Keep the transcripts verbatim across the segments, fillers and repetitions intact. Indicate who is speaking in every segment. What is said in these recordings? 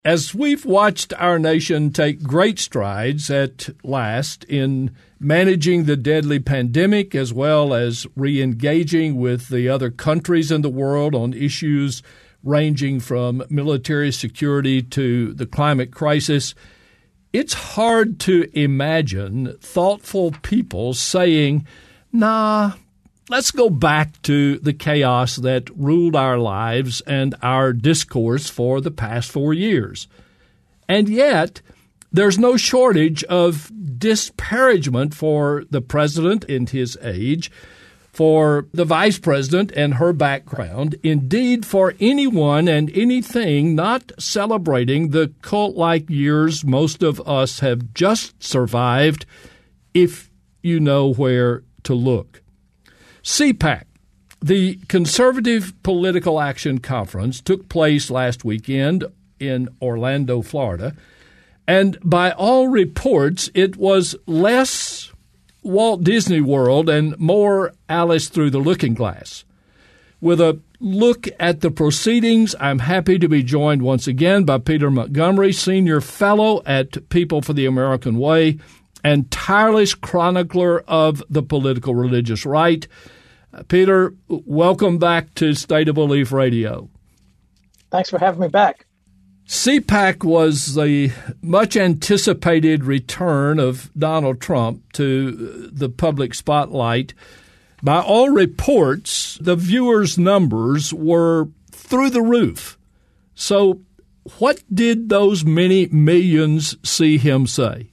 Speaker 1: As we've watched our nation take great strides at last in managing the deadly pandemic, as well as re-engaging with the other countries in the world on issues ranging from military security to the climate crisis, it's hard to imagine thoughtful people saying, nah, let's go back to the chaos that ruled our lives and our discourse for the past four years. And yet, there's no shortage of disparagement for the president and his age, for the vice president and her background, indeed for anyone and anything not celebrating the cult-like years most of us have just survived, if you know where to look. C PAC, the Conservative Political Action Conference, took place last weekend in Orlando, Florida, and by all reports, it was less Walt Disney World and more Alice Through the Looking Glass. With a look at the proceedings, I'm happy to be joined once again by Peter Montgomery, Senior Fellow at People for the American Way and tireless chronicler of the political religious right. Uh, Peter, welcome back to State of Belief Radio.
Speaker 2: Thanks for having me back.
Speaker 1: C PAC was the much-anticipated return of Donald Trump to the public spotlight. By all reports, the viewers' numbers were through the roof. So what did those many millions see him say?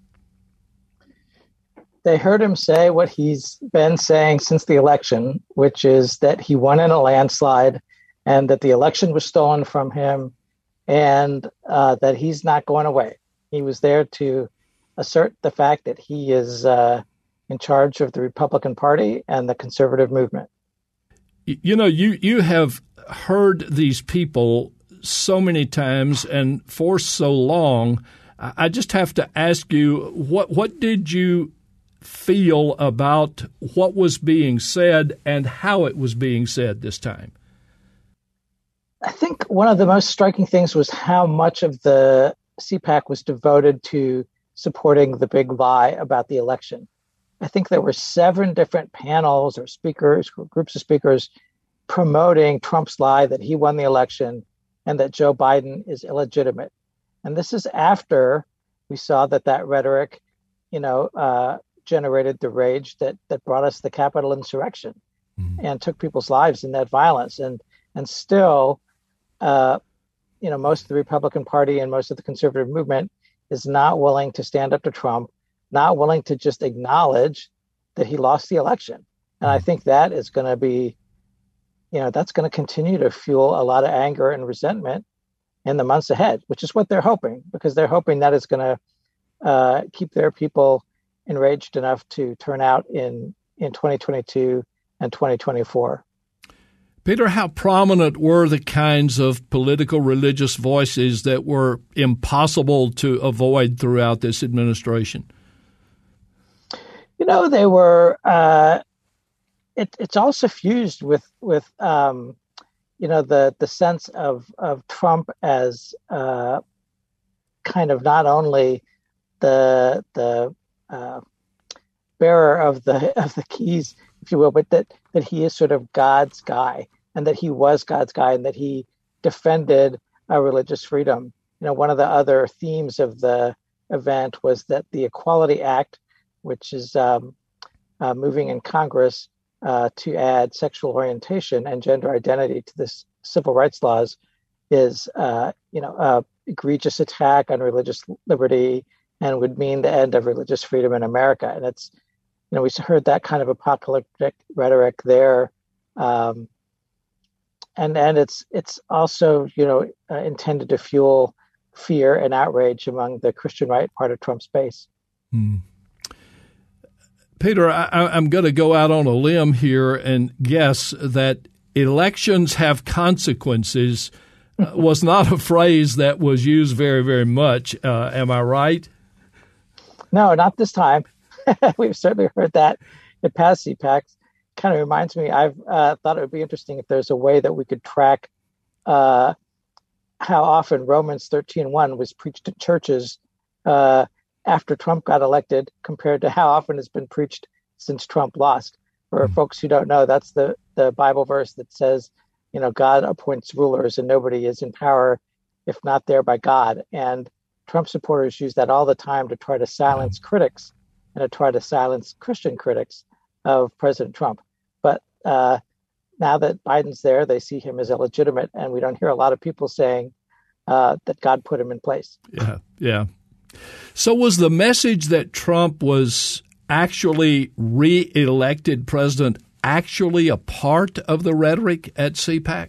Speaker 2: They heard him say what he's been saying since the election, which is that he won in a landslide and that the election was stolen from him, and uh, that he's not going away. He was there to assert the fact that he is uh, in charge of the Republican Party and the conservative movement.
Speaker 1: You know, you, you have heard these people so many times and for so long. I just have to ask you, what what did you feel about what was being said and how it was being said this time?
Speaker 2: I think one of the most striking things was how much of the C PAC was devoted to supporting the big lie about the election. I think there were seven different panels or speakers, groups of speakers, promoting Trump's lie that he won the election and that Joe Biden is illegitimate. And this is after we saw that that rhetoric, you know, uh, generated the rage that that brought us the Capitol insurrection mm-hmm. and took people's lives in that violence. And and still, uh, you know, most of the Republican Party and most of the conservative movement is not willing to stand up to Trump, not willing to just acknowledge that he lost the election. And I think that is going to be, you know, that's going to continue to fuel a lot of anger and resentment in the months ahead, which is what they're hoping, because they're hoping that it's going to uh, keep their people enraged enough to turn out in, in twenty twenty-two and twenty twenty-four.
Speaker 1: Peter, how prominent were the kinds of political religious voices that were impossible to avoid throughout this administration?
Speaker 2: You know, they were, uh, it, it's all suffused with, with um, you know, the, the sense of, of Trump as uh, kind of not only the, the uh, bearer of the, of the keys, if you will, but that, that he is sort of God's guy, and that he was God's guy, and that he defended uh, religious freedom. You know, one of the other themes of the event was that the Equality Act, which is um, uh, moving in Congress uh, to add sexual orientation and gender identity to the civil rights laws, is, uh, you know, a egregious attack on religious liberty and would mean the end of religious freedom in America. And it's, you know, we heard that kind of apocalyptic rhetoric there. Um, and and it's it's also, you know, uh, intended to fuel fear and outrage among the Christian right part of Trump's base.
Speaker 1: Hmm. Peter, I, I'm going to go out on a limb here and guess that elections have consequences uh, was not a phrase that was used very, very much. Uh, am I right?
Speaker 2: No, not this time. We've certainly heard that in past C PACs. Kind of reminds me, I've uh, thought it would be interesting if there's a way that we could track uh, how often Romans thirteen one was preached in churches uh, after Trump got elected compared to how often it's been preached since Trump lost. For folks who don't know, that's the, the Bible verse that says, you know, God appoints rulers and nobody is in power if not there by God. And Trump supporters use that all the time to try to silence critics and to try to silence Christian critics of President Trump. But uh, now that Biden's there, they see him as illegitimate, and we don't hear a lot of people saying uh, that God put him in place.
Speaker 1: Yeah, yeah. So was the message that Trump was actually re-elected president actually a part of the rhetoric at CPAC?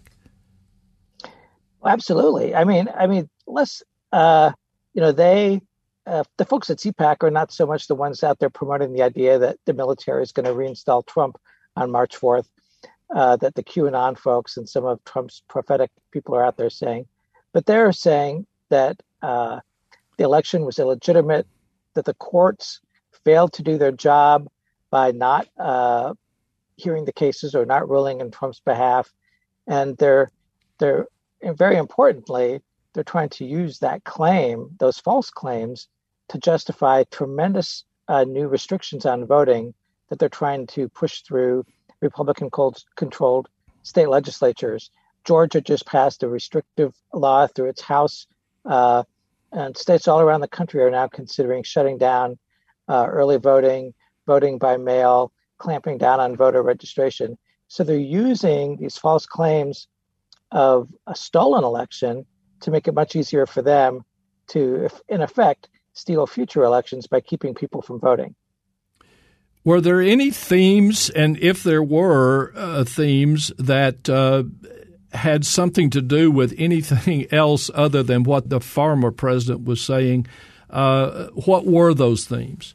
Speaker 2: Well, absolutely. I mean, I mean, let's, uh, you know, they, uh, the folks at CPAC are not so much the ones out there promoting the idea that the military is going to reinstall Trump on March fourth, uh, that the QAnon folks and some of Trump's prophetic people are out there saying, but they're saying that uh, the election was illegitimate, that the courts failed to do their job by not uh, hearing the cases or not ruling in Trump's behalf. And they're, they're and very importantly, they're trying to use that claim, those false claims, to justify tremendous uh, new restrictions on voting that they're trying to push through Republican-controlled state legislatures. Georgia just passed a restrictive law through its House, uh, and states all around the country are now considering shutting down uh, early voting, voting by mail, clamping down on voter registration. So they're using these false claims of a stolen election to make it much easier for them to, if, in effect, steal future elections by keeping people from voting.
Speaker 1: Were there any themes, and if there were uh, themes, that uh, had something to do with anything else other than what the former president was saying? Uh, what were those themes?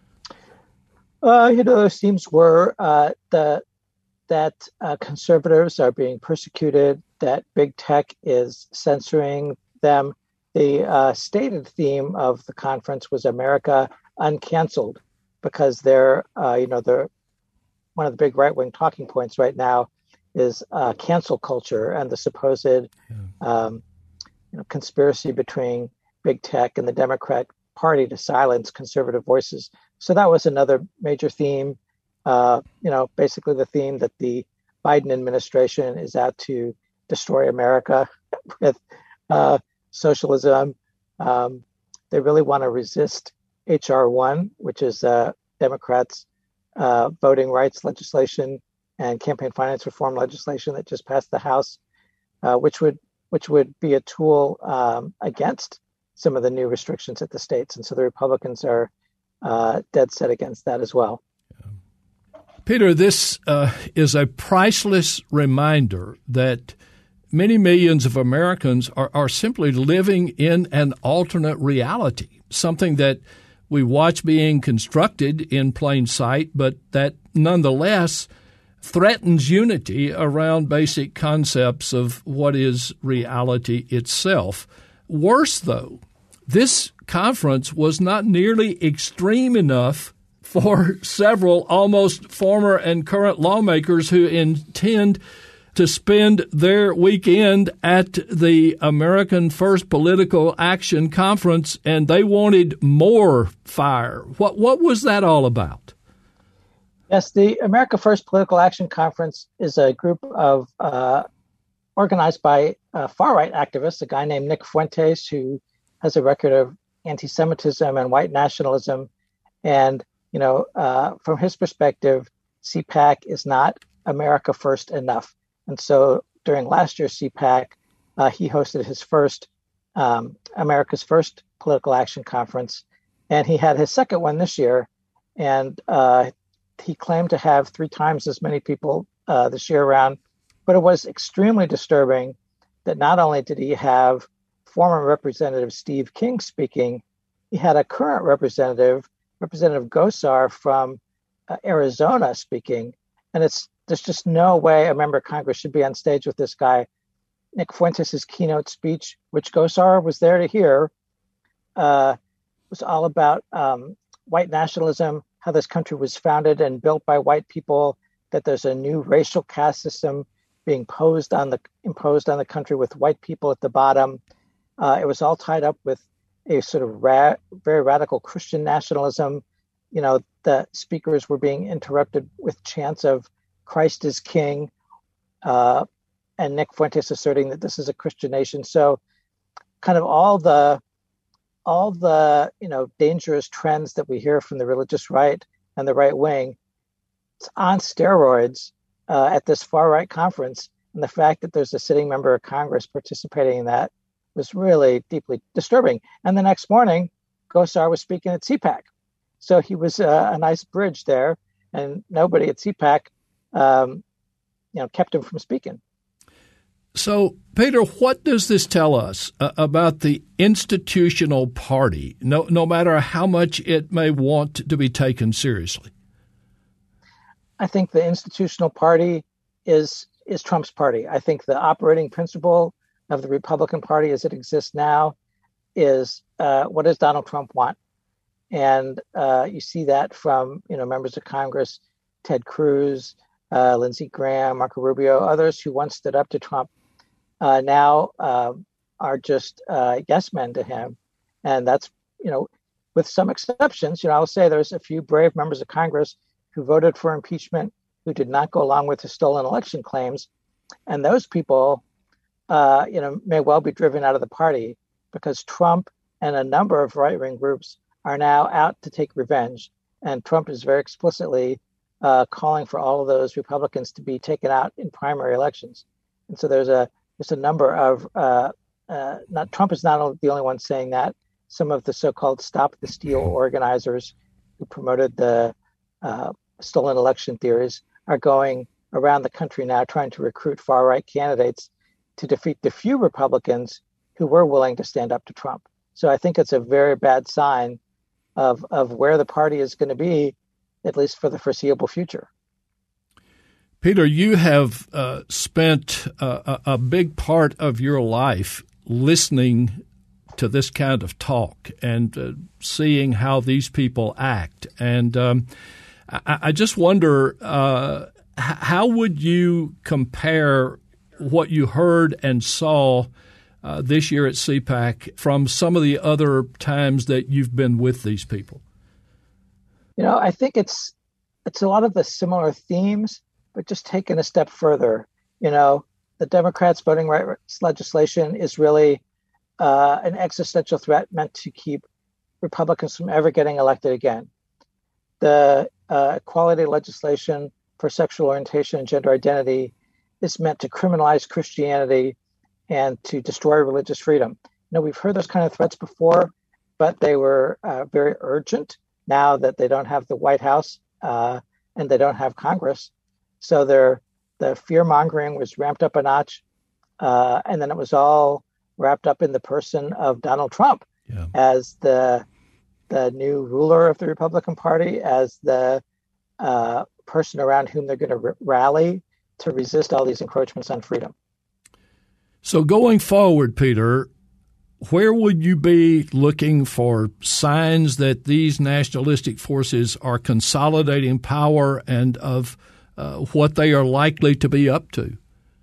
Speaker 2: Uh, you know, those themes were uh, the, that uh, conservatives are being persecuted, that big tech is censoring them. The uh, stated theme of the conference was America Uncanceled, because they're, uh, you know, they're one of the big right-wing talking points right now is uh, cancel culture and the supposed yeah. um, you know, conspiracy between big tech and the Democrat Party to silence conservative voices. So that was another major theme. Uh, you know, basically the theme that the Biden administration is out to destroy America with uh, socialism. Um, they really want to resist H R one, which is uh, Democrats' uh, voting rights legislation and campaign finance reform legislation that just passed the House, uh, which would which would be a tool um, against some of the new restrictions at the states. And so the Republicans are uh, dead set against that as well.
Speaker 1: Peter, this uh, is a priceless reminder that many millions of Americans are, are simply living in an alternate reality, something that we watch being constructed in plain sight, but that nonetheless threatens unity around basic concepts of what is reality itself. Worse, though, this conference was not nearly extreme enough for several almost former and current lawmakers who intend to spend their weekend at the American First Political Action Conference, and they wanted more fire. What what was that all about?
Speaker 2: Yes, the America First Political Action Conference is a group of uh, organized by uh, far-right activists, a guy named Nick Fuentes, who has a record of anti-Semitism and white nationalism. And, you know, uh, from his perspective, CPAC is not America First enough. And so during last year's CPAC, uh, he hosted his first um, America's First Political Action Conference, and he had his second one this year. And uh, he claimed to have three times as many people uh, this year around. But it was extremely disturbing that not only did he have former Representative Steve King speaking, he had a current representative, Representative Gosar from uh, Arizona speaking. And it's there's just no way a member of Congress should be on stage with this guy. Nick Fuentes' keynote speech, which Gosar was there to hear, uh, was all about um, white nationalism, how this country was founded and built by white people, that there's a new racial caste system being posed on the imposed on the country with white people at the bottom. Uh, it was all tied up with a sort of ra- very radical Christian nationalism. You know, the speakers were being interrupted with chants of "Christ is King," uh, and Nick Fuentes asserting that this is a Christian nation. So, kind of all the all the you know dangerous trends that we hear from the religious right and the right wing, it's on steroids uh, at this far right conference. And the fact that there's a sitting member of Congress participating in that was really deeply disturbing. And the next morning, Gosar was speaking at CPAC. So he was uh, a nice bridge there, and nobody at CPAC um, you know, kept him from speaking.
Speaker 1: So, Peter, what does this tell us uh, about the institutional party, no, no matter how much it may want to be taken seriously?
Speaker 2: I think the institutional party is is Trump's party. I think the operating principle of the Republican Party as it exists now is uh, what does Donald Trump want? And uh, you see that from you know members of Congress, Ted Cruz, uh, Lindsey Graham, Marco Rubio, others who once stood up to Trump uh, now uh, are just uh, yes men to him. And that's, you know, with some exceptions, you know, I'll say there's a few brave members of Congress who voted for impeachment, who did not go along with the stolen election claims. And those people, uh, you know, may well be driven out of the party because Trump and a number of right-wing groups are now out to take revenge. And Trump is very explicitly uh, calling for all of those Republicans to be taken out in primary elections. And so there's a there's a number of uh, uh, not Trump is not the only one saying that. Some of the so-called Stop the Steal organizers who promoted the uh, stolen election theories are going around the country now trying to recruit far-right candidates to defeat the few Republicans who were willing to stand up to Trump. So I think it's a very bad sign of of where the party is going to be, at least for the foreseeable future.
Speaker 1: Peter, you have uh, spent uh, a big part of your life listening to this kind of talk and uh, seeing how these people act. And um, I, I just wonder, uh, how would you compare what you heard and saw uh, this year at CPAC from some of the other times that you've been with these people?
Speaker 2: You know, I think it's it's a lot of the similar themes, but just taken a step further. You know, the Democrats' voting rights legislation is really uh, an existential threat meant to keep Republicans from ever getting elected again. The uh, equality legislation for sexual orientation and gender identity is meant to criminalize Christianity and to destroy religious freedom. You know, we've heard those kind of threats before, but they were uh, very urgent now that they don't have the White House uh, and they don't have Congress. So they're, the fear-mongering was ramped up a notch, uh, and then it was all wrapped up in the person of Donald Trump yeah. as the the new ruler of the Republican Party, as the uh, person around whom they're going to r- rally to resist all these encroachments on freedom.
Speaker 1: So going forward, Peter, where would you be looking for signs that these nationalistic forces are consolidating power and of uh, what they are likely to be up to?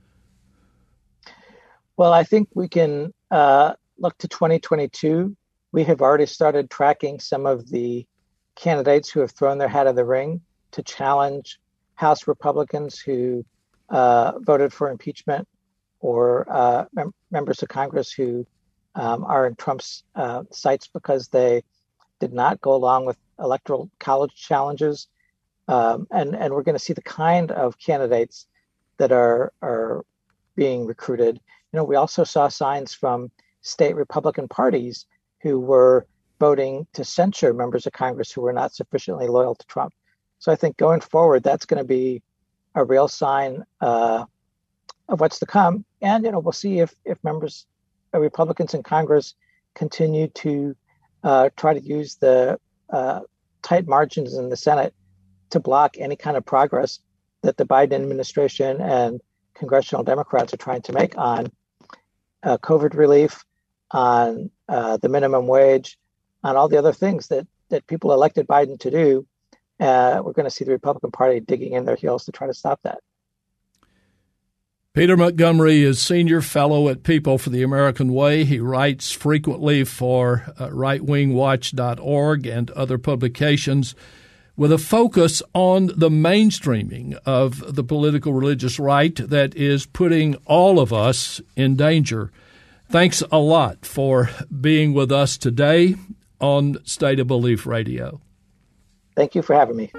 Speaker 2: Well, I think we can uh, look to twenty twenty-two. We have already started tracking some of the candidates who have thrown their hat in the ring to challenge House Republicans who uh, voted for impeachment, or uh, mem- members of Congress who um, are in Trump's uh, sights because they did not go along with electoral college challenges. Um, and, and we're going to see the kind of candidates that are, are being recruited. You know, we also saw signs from state Republican parties who were voting to censure members of Congress who were not sufficiently loyal to Trump. So I think going forward, that's going to be a real sign uh, of what's to come. And, you know, we'll see if, if members, uh, Republicans in Congress continue to uh, try to use the uh, tight margins in the Senate to block any kind of progress that the Biden administration and congressional Democrats are trying to make on uh, COVID relief, on uh, the minimum wage, on all the other things that, that people elected Biden to do. Uh, we're going to see the Republican Party digging in their heels to try to stop that.
Speaker 1: Peter Montgomery is Senior Fellow at People for the American Way. He writes frequently for uh, right wing watch dot org and other publications with a focus on the mainstreaming of the political religious right that is putting all of us in danger. Thanks a lot for being with us today on State of Belief Radio.
Speaker 2: Thank you for having me.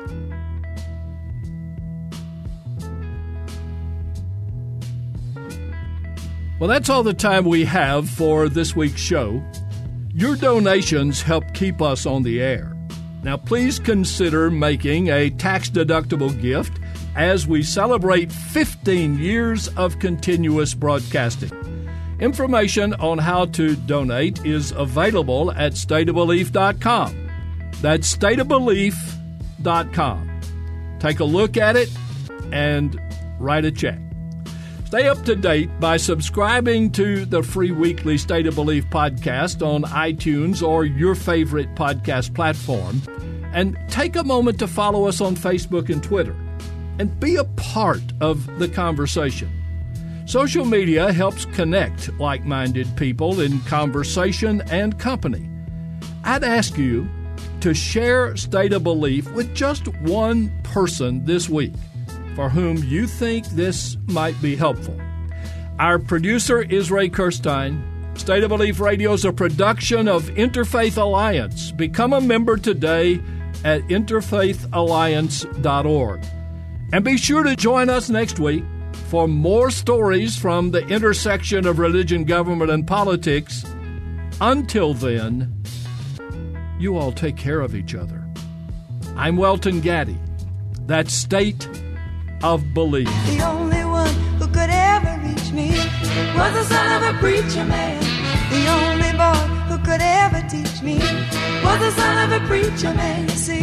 Speaker 1: Well, that's all the time we have for this week's show. Your donations help keep us on the air. Now, please consider making a tax-deductible gift as we celebrate fifteen years of continuous broadcasting. Information on how to donate is available at state of belief dot com. That's state of belief dot com. Take a look at it and write a check. Stay up to date by subscribing to the free weekly State of Belief podcast on iTunes or your favorite podcast platform. And take a moment to follow us on Facebook and Twitter. And be a part of the conversation. Social media helps connect like-minded people in conversation and company. I'd ask you to share State of Belief with just one person this week for whom you think this might be helpful. Our producer is Ray Kirstein. State of Belief Radio is a production of Interfaith Alliance. Become a member today at interfaith alliance dot org. And be sure to join us next week for more stories from the intersection of religion, government, and politics. Until then, you all take care of each other. I'm Welton Gaddy. That's State of Belief.
Speaker 3: The only one who could ever reach me was the son of a preacher man. The only boy who could ever teach me was the son of a preacher man. You see,